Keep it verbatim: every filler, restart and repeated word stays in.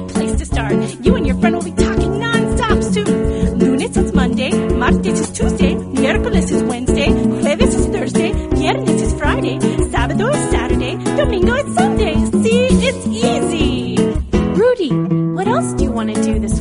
great place to start. You and your friend will be talking non-stop soon. Lunes is Monday, martes is Tuesday, miércoles is Wednesday, jueves is Thursday, viernes is Friday, sábado is Saturday, domingo is Sunday. See, it's easy. Rudy, what else do you want to do this